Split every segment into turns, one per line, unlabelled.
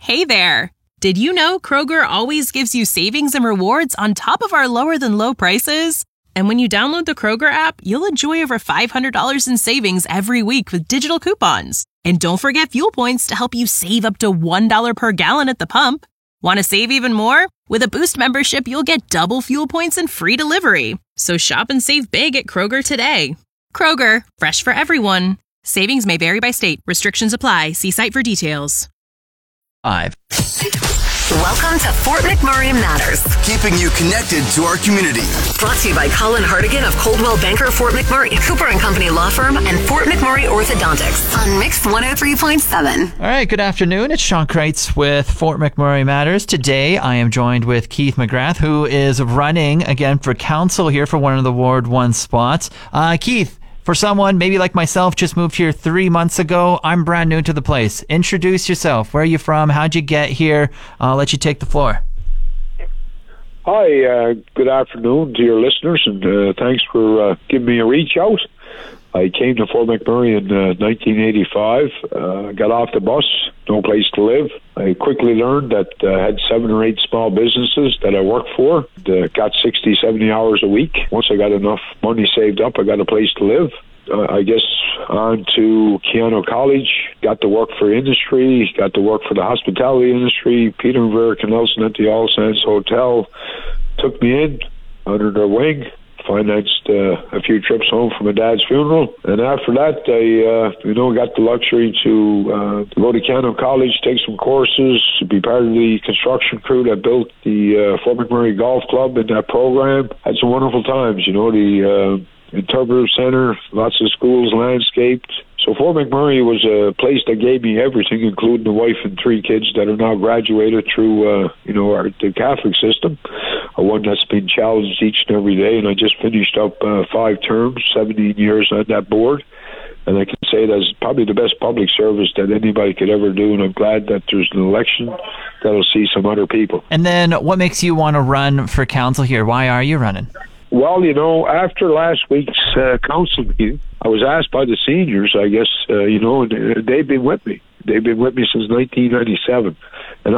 Hey there! Did you know Kroger always gives you savings and rewards on top of our lower-than-low prices? And when you download the Kroger app, you'll enjoy over $500 in savings every week with digital coupons. And don't forget fuel points to help you save up to $1 per gallon at the pump. Want to save even more? With a Boost membership, you'll get double fuel points and free delivery. So shop and save big at Kroger today. Kroger, fresh for everyone. Savings may vary by state. Restrictions apply. See site for details.
Welcome
to Fort McMurray Matters.
Keeping you connected to our community.
Brought to you by Colin Hardigan of Coldwell Banker Fort McMurray, Cooper & Company Law Firm, and Fort McMurray Orthodontics on Mix 103.7.
All right, good afternoon. It's Sean Kreitz with Fort McMurray Matters. Today, I am joined with Keith McGrath, who is running again for council here for one of the Ward 1 spots. Keith, for someone maybe like myself, just moved here 3 months ago, I'm brand new to the place. Introduce yourself. Where are you from? How'd you get here? I'll let you take the floor.
Hi, good afternoon to your listeners, and thanks for giving me a reach out. I came to Fort McMurray in 1985, got off the bus, no place to live. I quickly learned that I had 7 or 8 small businesses that I worked for, got 60, 70 hours a week. Once I got enough money saved up, I got a place to live. I guess on to Keano College, got to work for industry, got to work for the hospitality industry. Peter and Verica Nelson at the All Sands Hotel took me in under their wing. Financed a few trips home for my dad's funeral, and after that, I got the luxury to go to Keano College, take some courses, be part of the construction crew that built the Fort McMurray Golf Club in that program. Had some wonderful times, the interpretive center, lots of schools landscaped. So Fort McMurray was a place that gave me everything, including the wife and 3 kids that are now graduated through, the Catholic system. One that's been challenged each and every day, and I just finished up 5 terms, 17 years on that board. And I can say that's probably the best public service that anybody could ever do, and I'm glad that there's an election that'll see some other people.
And then what makes you want to run for council here? Why are you running?
Well, after last week's council meeting, I was asked by the seniors, I guess, and they've been with me. They've been with me since 1997. And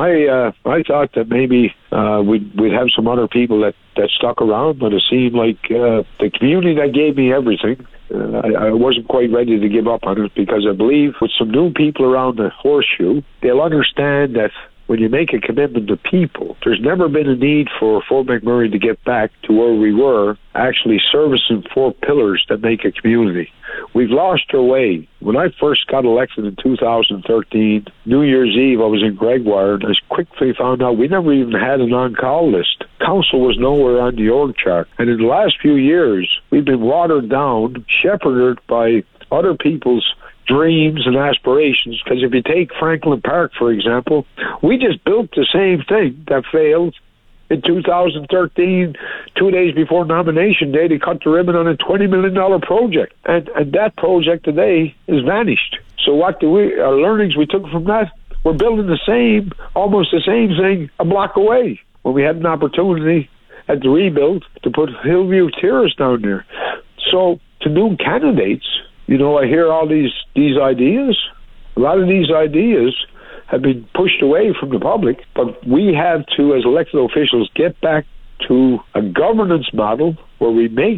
I thought that maybe we'd have some other people that stuck around, but it seemed like the community that gave me everything, I wasn't quite ready to give up on it, because I believe with some new people around the horseshoe, they'll understand that when you make a commitment to people, there's never been a need for Fort McMurray to get back to where we were, actually servicing 4 pillars that make a community. We've lost our way. When I first got elected in 2013, New Year's Eve, I was in Gregoire, and I quickly found out we never even had an on-call list. Council was nowhere on the org chart. And in the last few years, we've been watered down, shepherded by other people's dreams and aspirations. Because if you take Franklin Park, for example, we just built the same thing that failed in 2013. 2 days before nomination day, they cut the ribbon on a $20 million project, and that project today is vanished. So what our learnings we took from that? We're building almost the same thing a block away, when we had an opportunity at the rebuild to put Hillview Terrace down there. So to new candidates, I hear all these ideas. A lot of these ideas have been pushed away from the public, but we have to, as elected officials, get back to a governance model where we make,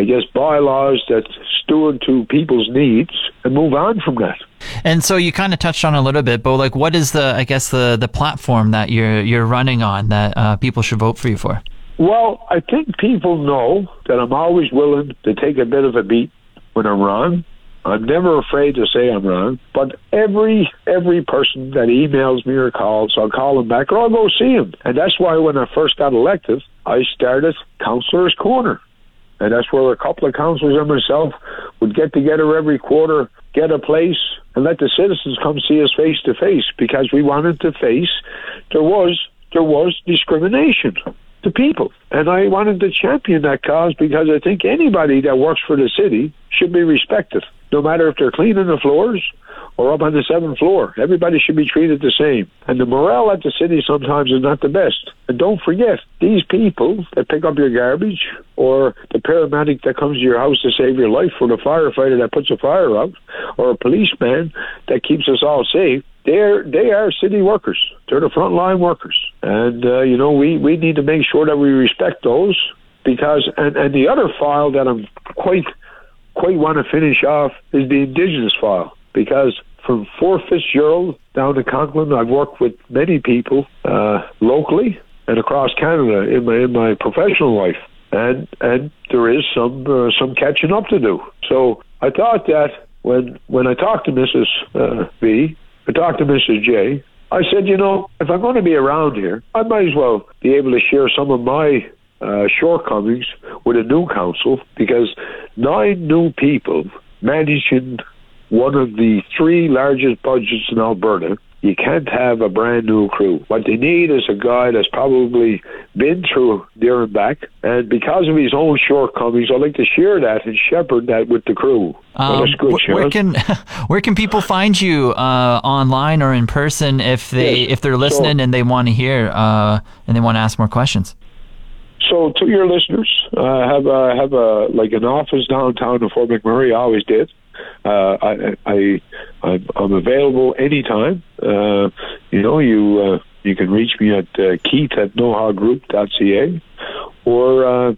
bylaws that steward to people's needs and move on from that.
And so you kind of touched on a little bit, but what is the platform that you're running on that people should vote for you for? Well,
I think people know that I'm always willing to take a bit of a beat when I'm wrong. I'm never afraid to say I'm wrong, but every person that emails me or calls, I'll call them back or I'll go see them. And that's why when I first got elected, I started Councillor's Corner. And that's where a couple of councillors and myself would get together every quarter, get a place, and let the citizens come see us face to face, because we wanted to face there was discrimination to people. And I wanted to champion that cause, because I think anybody that works for the city should be respected, no matter if they're cleaning the floors or up on the 7th floor. Everybody should be treated the same. And the morale at the city sometimes is not the best. And don't forget, these people that pick up your garbage, or the paramedic that comes to your house to save your life, or the firefighter that puts a fire out, or a policeman that keeps us all safe, they are city workers. They're the frontline workers, and we need to make sure that we respect those, because and the other file that I'm quite want to finish off is the Indigenous file, because from Fort Fitzgerald down to Conklin, I've worked with many people locally and across Canada in my professional life, and there is some catching up to do. So I thought that when I talked to Mrs. B, I talked to Mrs. J, I said, if I'm going to be around here, I might as well be able to share some of my shortcomings with a new council, because 9 new people managing one of the 3 largest budgets in Alberta, you can't have a brand new crew. What they need is a guy that's probably been through there and back, and because of his own shortcomings, I'd like to share that and shepherd that with the crew. Well, that's good,
where can people find you online or in person if they're listening and they want to hear and they want to ask more questions?
So to your listeners, I have an office downtown in Fort McMurray. I always did. I'm available anytime. You can reach me at Keith@nohagroup.ca or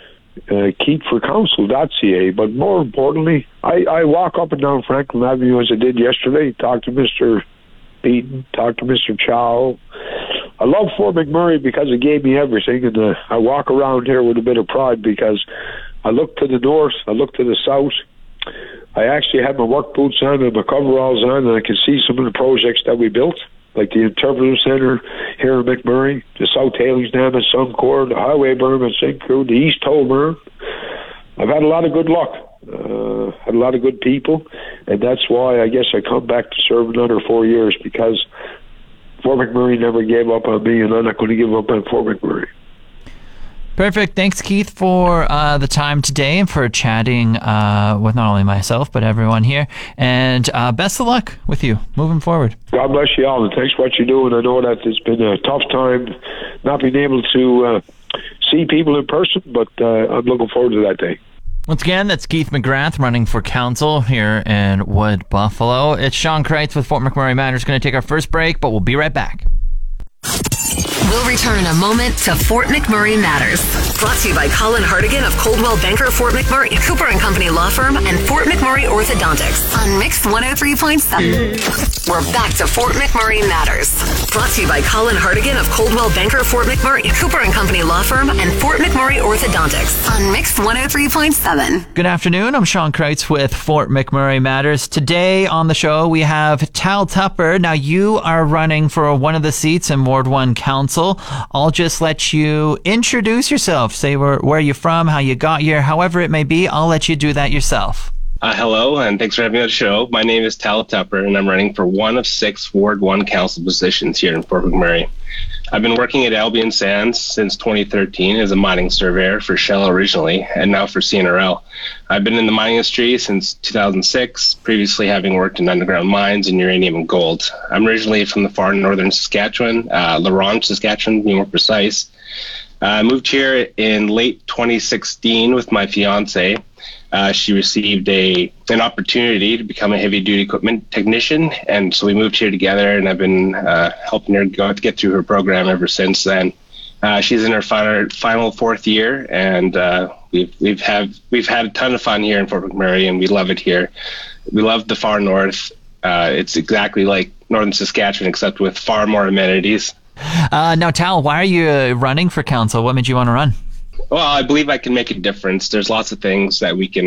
KeithForCouncil.ca. But more importantly, I walk up and down Franklin Avenue as I did yesterday. Talk to Mr. Beaton. Talk to Mr. Chow. I love Fort McMurray because it gave me everything, and I walk around here with a bit of pride because I look to the north, I look to the south. I actually had my work boots on and my coveralls on, and I can see some of the projects that we built, like the Interpretive Centre here in McMurray, the South Tailings Dam at Suncor, the Highway berm at St. Croix, the East Toll berm. I've had a lot of good luck, had a lot of good people, and that's why I guess I come back to serve another 4 years, because Fort McMurray never gave up on me, and I'm not going to give up on Fort McMurray.
Perfect. Thanks, Keith, for the time today and for chatting with not only myself, but everyone here. And best of luck with you moving forward.
God bless you all, and thanks for what you do. And I know that it's been a tough time not being able to see people in person, but I'm looking forward to that day.
Once again, that's Keith McGrath running for council here in Wood Buffalo. It's Sean Kreitz with Fort McMurray Matters. Going to take our first break, but we'll be right back.
We'll return in a moment to Fort McMurray Matters. Brought to you by Colin Hartigan of Coldwell Banker Fort McMurray, Cooper & Company Law Firm, and Fort McMurray Orthodontics on Mix 103.7. We're back to Fort McMurray Matters. Brought to you by Colin Hartigan of Coldwell Banker Fort McMurray, Cooper & Company Law Firm, and Fort McMurray Orthodontics on Mix 103.7.
Good afternoon. I'm Sean Kreitz with Fort McMurray Matters. Today on the show, we have Tal Tupper. Now, you are running for one of the seats in Ward 1 Council. I'll just let you introduce yourself. Say where you're from, how you got here, however it may be. I'll let you do that yourself.
Hello, and thanks for having me on the show. My name is Tal Tupper, and I'm running for one of 6 Ward 1 council positions here in Fort McMurray. I've been working at Albion Sands since 2013 as a mining surveyor for Shell originally, and now for CNRL. I've been in the mining industry since 2006, previously having worked in underground mines in uranium and gold. I'm originally from the far northern Saskatchewan, La Ronge, Saskatchewan, to be more precise. I moved here in late 2016 with my fiance. She received an opportunity to become a heavy-duty equipment technician, and so we moved here together, and I've been helping her get through her program ever since then. She's in her final 4th year, and we've had a ton of fun here in Fort McMurray, and we love it here. We love the far north. It's exactly like northern Saskatchewan, except with far more amenities.
Now, Tal, why are you running for council? What made you want to run?
Well, I believe I can make a difference. There's lots of things that we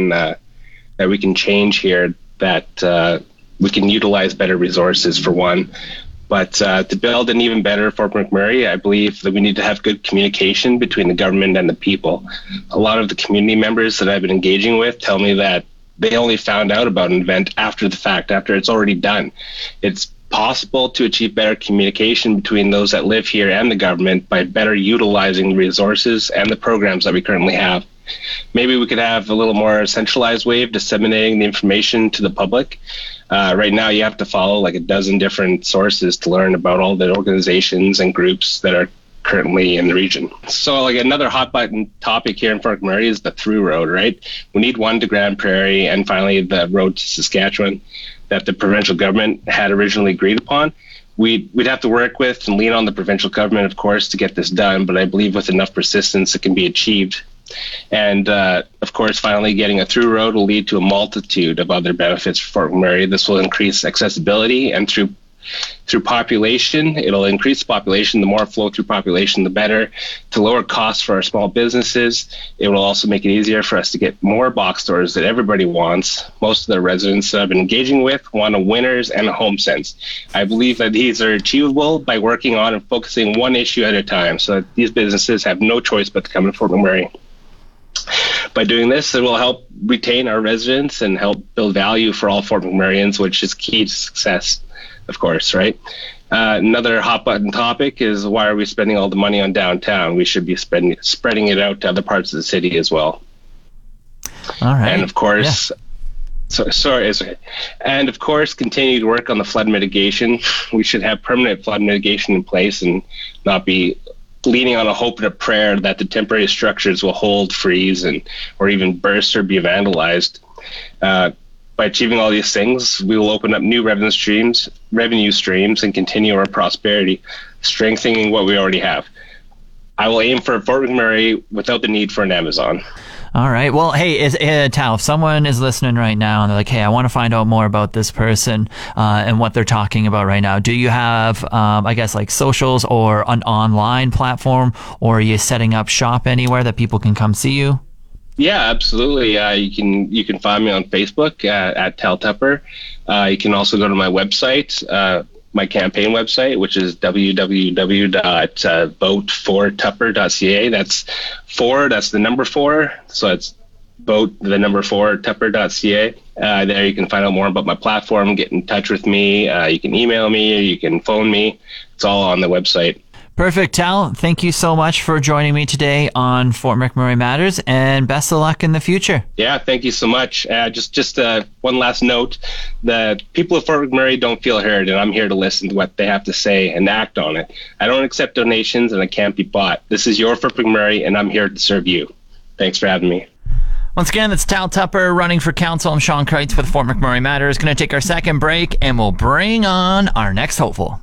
can change here, that we can utilize better resources for one. But to build an even better Fort McMurray, I believe that we need to have good communication between the government and the people. A lot of the community members that I've been engaging with tell me that they only found out about an event after the fact, after it's already done. It's possible to achieve better communication between those that live here and the government by better utilizing the resources and the programs that we currently have. Maybe we could have a little more centralized way of disseminating the information to the public. Right now, you have to follow like a dozen different sources to learn about all the organizations and groups that are currently in the region. So like another hot button topic here in Fort McMurray is the through road, right? We need one to Grand Prairie and finally the road to Saskatchewan that the provincial government had originally agreed upon. We'd have to work with and lean on the provincial government, of course, to get this done, but I believe with enough persistence it can be achieved. And, of course, finally getting a through road will lead to a multitude of other benefits for Fort McMurray. This will increase accessibility, and through population, it'll increase the population. The more flow through population, the better. To lower costs for our small businesses, it will also make it easier for us to get more box stores that everybody wants. Most of the residents that I've been engaging with want a Winners and a HomeSense. I believe that these are achievable by working on and focusing one issue at a time, so that these businesses have no choice but to come to Fort McMurray. By doing this, it will help retain our residents and help build value for all Fort McMurrayans, which is key to success, of course, right? Another hot button topic is, why are we spending all the money on downtown? We should be spreading it out to other parts of the city as well.
All right.
And of course, and of course, continue to work on the flood mitigation. We should have permanent flood mitigation in place and not be leaning on a hope and a prayer that the temporary structures will hold, freeze, or even burst or be vandalized. By achieving all these things, we will open up new revenue streams, and continue our prosperity, strengthening what we already have. I will aim for Fort McMurray without the need for an Amazon.
All right. Well, hey, Tal, if someone is listening right now and they're like, hey, I want to find out more about this person and what they're talking about right now, do you have, I guess, like socials or an online platform, or are you setting up shop anywhere that people can come see you?
Yeah, absolutely. You can find me on Facebook at Tal Tupper. You can also go to my website, my campaign website, which is www.votefortupper.ca. That's the number 4. So it's vote4tupper.ca. There you can find out more about my platform, get in touch with me. You can email me, or you can phone me. It's all on the website.
Perfect, Tal. Thank you so much for joining me today on Fort McMurray Matters, and best of luck in the future.
Yeah, thank you so much. Just one last note: the people of Fort McMurray don't feel heard, and I'm here to listen to what they have to say and act on it. I don't accept donations, and I can't be bought. This is your Fort McMurray, and I'm here to serve you. Thanks for having me.
Once again, it's Tal Tupper running for council. I'm Sean Kreitz with Fort McMurray Matters. Going to take our second break, and we'll bring on our next hopeful.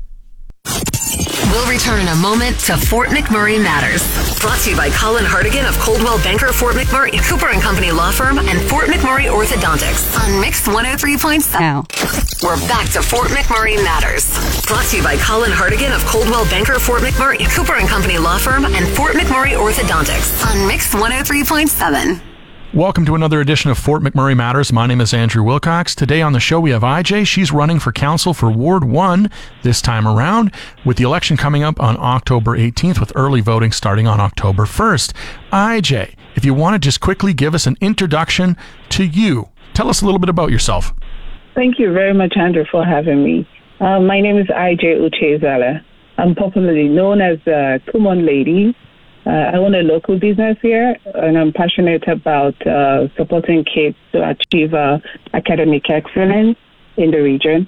We'll return in a moment to Fort McMurray Matters. Brought to you by Colin Hartigan of Coldwell Banker Fort McMurray, Cooper & Company Law Firm, and Fort McMurray Orthodontics on Mix 103.7. Now, we're back to Fort McMurray Matters. Brought to you by Colin Hartigan of Coldwell Banker Fort McMurray, Cooper & Company Law Firm, and Fort McMurray Orthodontics on Mix 103.7.
Welcome to another edition of Fort McMurray Matters. My name is Andrew Wilcox. Today on the show we have IJ. She's running for council for Ward 1 this time around, with the election coming up on October 18th, with early voting starting on October 1st. IJ, if you want to just quickly give us an introduction to you. Tell us a little bit about yourself.
Thank you very much, Andrew, for having me. My name is IJ Uchezala. I'm popularly known as Kumon Lady. I own a local business here, and I'm passionate about supporting kids to achieve academic excellence in the region.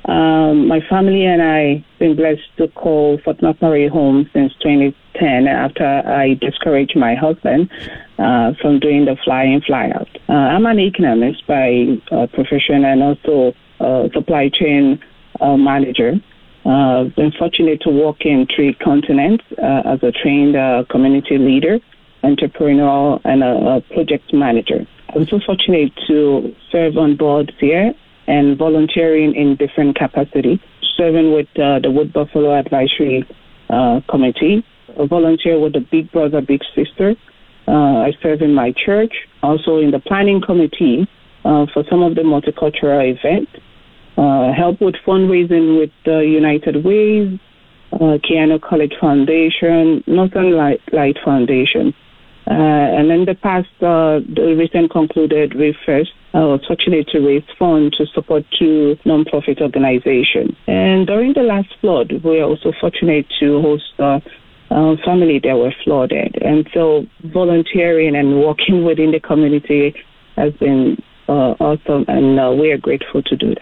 My family and I have been blessed to call Fort McMurray home since 2010 after I discouraged my husband from doing the fly-in, fly-out. I'm an economist by profession and also supply chain manager. I've been fortunate to work in 3 continents as a trained community leader, entrepreneur, and a project manager. I'm so fortunate to serve on boards here and volunteering in different capacities, serving with the Wood Buffalo Advisory Committee, I volunteer with the Big Brother, Big Sister. I serve in my church, also in the planning committee for some of the multicultural events. Help with fundraising with United Ways, Keanu College Foundation, Northern Light Foundation. And in the past, the recent concluded Refresh, I was fortunate to raise funds to support 2 nonprofit organizations. And during the last flood, we were also fortunate to host a family that were flooded. And so volunteering and working within the community has been awesome, and we are grateful to do that.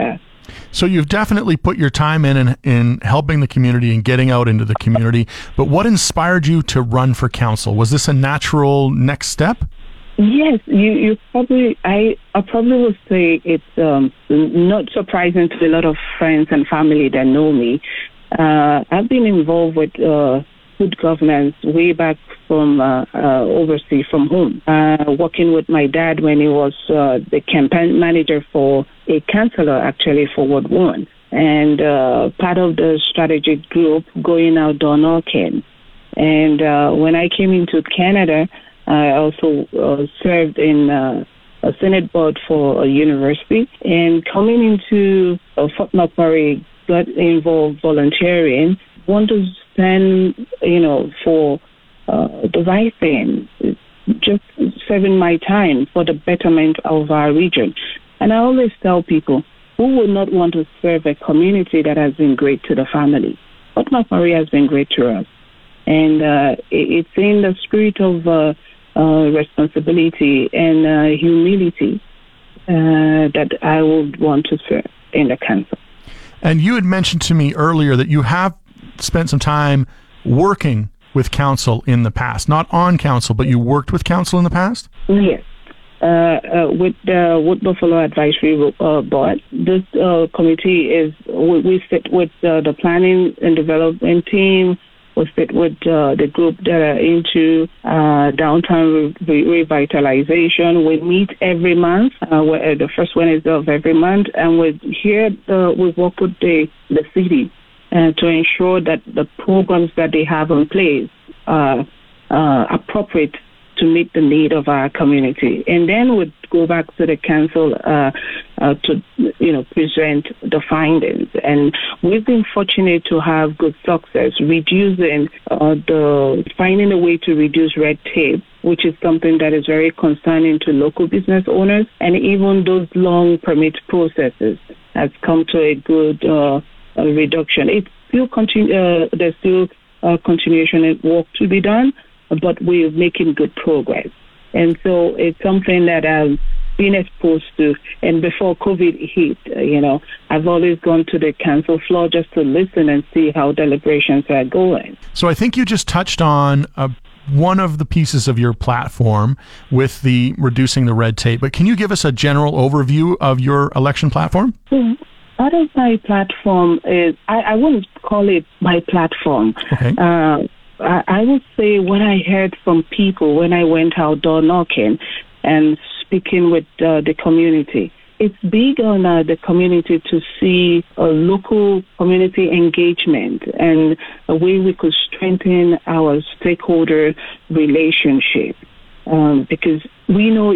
So you've definitely put your time in helping the community and getting out into the community. But what inspired you to run for council? Was this a natural next step?
Yes, you probably, I probably would say it's not surprising to a lot of friends and family that know me. I've been involved with good governance way back from overseas, from home, working with my dad when he was the campaign manager for a councillor, actually, for Ward 1, and part of the strategic group going out door knocking. And when I came into Canada, I also served in a Senate board for a university. And coming into Fort McMurray, got involved volunteering, want to stand, for the right thing, just serving my time for the betterment of our region. And I always tell people, who would not want to serve a community that has been great to the family? Fort McMurray has been great to us. And it's in the spirit of responsibility and humility that I would want to serve in the council.
And you had mentioned to me earlier that you have spent some time working with council in the past, not on council, but you worked with council in the past?
Yes. With the Wood Buffalo Advisory Board, this committee is, we sit with the planning and development team. We sit with the group that are into downtown revitalization. We meet every month, the first Wednesday of every month, and we work with the city to ensure that the programs that they have in place are appropriate to meet the need of our community. And then we'd go back to the council to present the findings. And we've been fortunate to have good success reducing finding a way to reduce red tape, which is something that is very concerning to local business owners. And even those long permit processes has come to a good reduction. It's still there's still continuation and work to be done, but we're making good progress. And so it's something that I've been exposed to. And before COVID hit, I've always gone to the council floor just to listen and see how deliberations are going.
So I think you just touched on one of the pieces of your platform with the reducing the red tape, but can you give us a general overview of your election platform?
Mm-hmm. Part of my platform is, I wouldn't call it my platform.
Okay.
I would say what I heard from people when I went out door knocking and speaking with the community. It's big on the community to see local community engagement and a way we could strengthen our stakeholder relationship. Because we know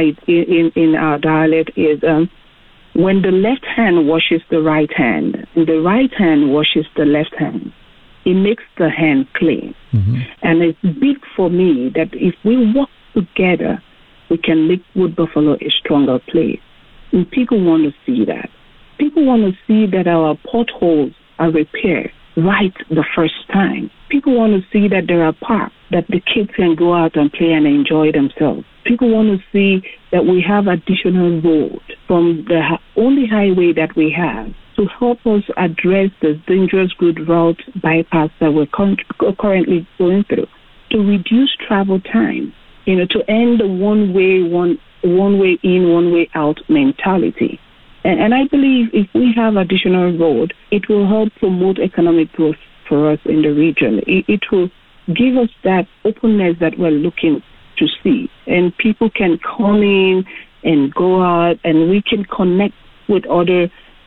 in our dialect is when the left hand washes the right hand, and the right hand washes the left hand, it makes the hand clean. Mm-hmm. And it's big for me that if we work together, we can make Wood Buffalo a stronger place. And people want to see that. People want to see that our potholes are repaired right the first time. People want to see that there are parks that the kids can go out and play and enjoy themselves. People want to see that we have additional road from the only highway that we have to help us address the dangerous good route bypass that we're currently going through, to reduce travel time, to end the one way in, one way out mentality. And I believe if we have additional road, it will help promote economic growth for us in the region. It will give us that openness that we're looking to see. And people can come in and go out, and we can connect with other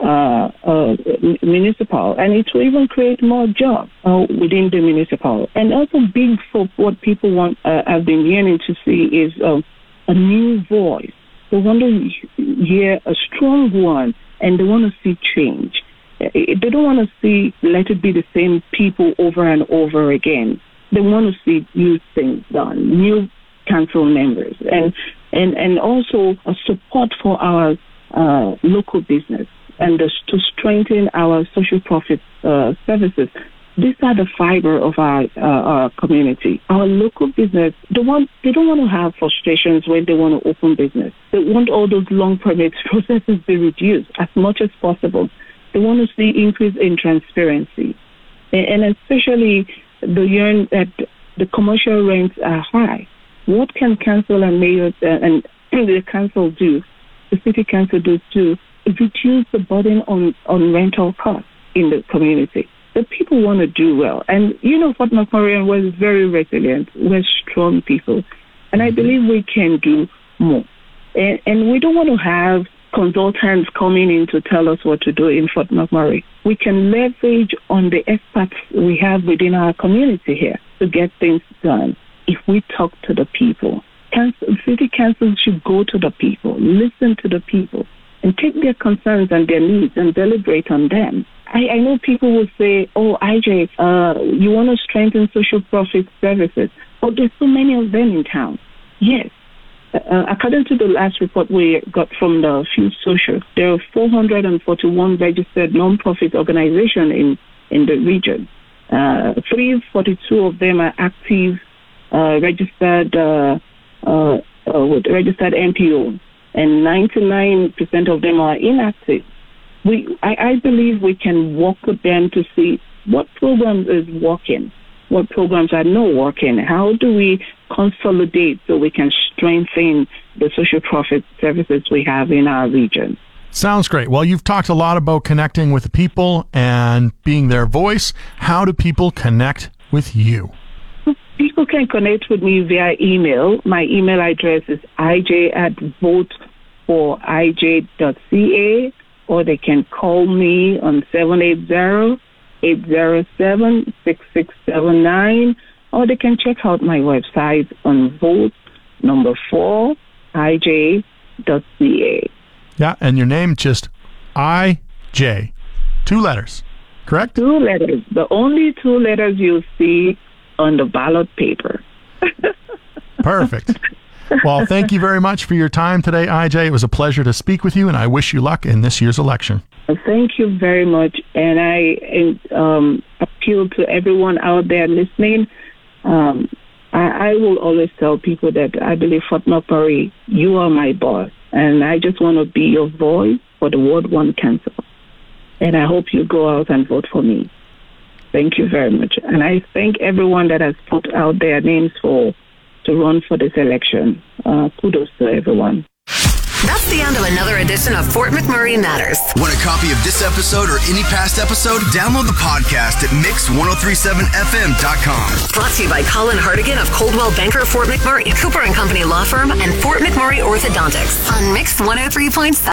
municipal, and it will even create more jobs within the municipal. And also big for what people want, I've been yearning to see is a new voice. They want to hear a strong one, and they want to see change. They don't want to see, let it be the same people over and over again. They want to see new things done, new council members, and also a support for our local business, and to strengthen our social profit services These are the fiber of our community. Our local business, they don't want to have frustrations when they want to open business. They want all those long permits processes be reduced as much as possible. They want to see increase in transparency. And especially the yearn that the commercial rents are high. What can council and mayors and the council do, the city council do to reduce the burden on rental costs in the community? The people want to do well. And, Fort McMurray was very resilient. We're strong people. And I believe we can do more. And we don't want to have consultants coming in to tell us what to do in Fort McMurray. We can leverage on the experts we have within our community here to get things done if we talk to the people. City councils should go to the people, listen to the people, and take their concerns and their needs and deliberate on them. I know people will say, oh, IJ, you want to strengthen social profit services. Oh, there's so many of them in town. Yes. According to the last report we got from the Fuse Social, there are 441 registered non-profit organizations in the region. 342 of them are active, registered NPO, and 99% of them are inactive. I believe we can work with them to see what programs is working, what programs are not working. How do we consolidate so we can strengthen the social profit services we have in our region?
Sounds great. Well, you've talked a lot about connecting with the people and being their voice. How do people connect with you?
People can connect with me via email. My email address is ij@voteforij.ca, or they can call me on 780-807-6679, or they can check out my website on vote4ij.ca.
Yeah, and your name just IJ. 2 letters, correct?
2 letters. The only 2 letters you'll see on the ballot paper.
Perfect. Well, thank you very much for your time today, IJ. It was a pleasure to speak with you, and I wish you luck in this year's election.
Thank you very much, and I appeal to everyone out there listening. I will always tell people that I believe Fort McMurray, you are my boss, and I just want to be your voice for the Ward 1 Council. And I hope you go out and vote for me. Thank you very much. And I thank everyone that has put out their names to run for this election. Kudos to everyone.
That's the end of another edition of Fort McMurray Matters.
Want a copy of this episode or any past episode? Download the podcast at mix1037fm.com.
Brought to you by Colin Hartigan of Coldwell Banker Fort McMurray, Cooper & Company Law Firm, and Fort McMurray Orthodontics on Mix 103.7.